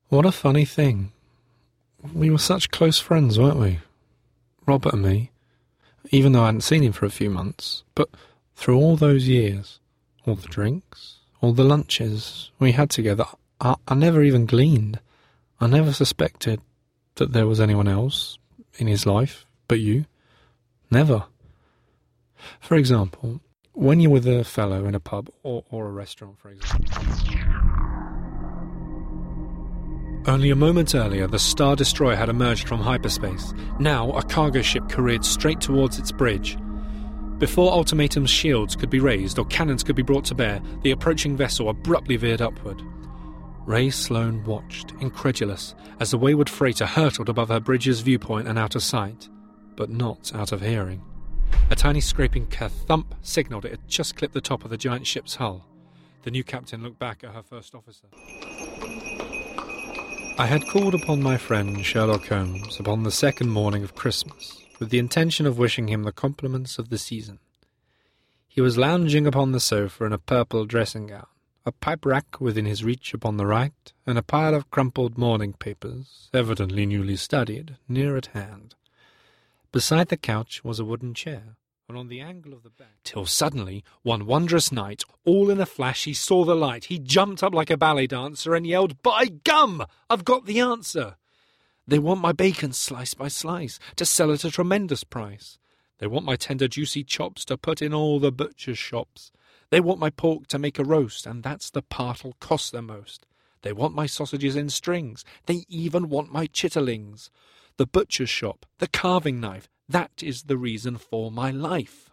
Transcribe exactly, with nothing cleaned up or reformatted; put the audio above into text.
What a funny thing. We were such close friends, weren't we? Robert and me. Even though I hadn't seen him for a few months. But through all those years, all the drinks, all the lunches we had together, I, I never even gleaned. I never suspected that there was anyone else in his life but you. Never. For example, when you're with a fellow in a pub or, or a restaurant, for example. Only a moment earlier, the Star Destroyer had emerged from hyperspace. Now, a cargo ship careered straight towards its bridge. Before Ultimatum's shields could be raised or cannons could be brought to bear, the approaching vessel abruptly veered upward. Ray Sloane watched, incredulous, as the wayward freighter hurtled above her bridge's viewpoint and out of sight, but not out of hearing. A tiny scraping thump signalled it had just clipped the top of the giant ship's hull. The new captain looked back at her first officer. I had called upon my friend Sherlock Holmes upon the second morning of Christmas, with the intention of wishing him the compliments of the season. He was lounging upon the sofa in a purple dressing-gown, a pipe-rack within his reach upon the right, and a pile of crumpled morning papers, evidently newly studied, near at hand. Beside the couch was a wooden chair, and on the angle of the bed, till suddenly, one wondrous night, all in a flash he saw the light. He jumped up like a ballet dancer and yelled, "By gum! I've got the answer! They want my bacon slice by slice, to sell at a tremendous price. They want my tender juicy chops to put in all the butcher's shops. They want my pork to make a roast, and that's the part'll cost them most. They want my sausages in strings. They even want my chitterlings. The butcher's shop, the carving knife, that is the reason for my life."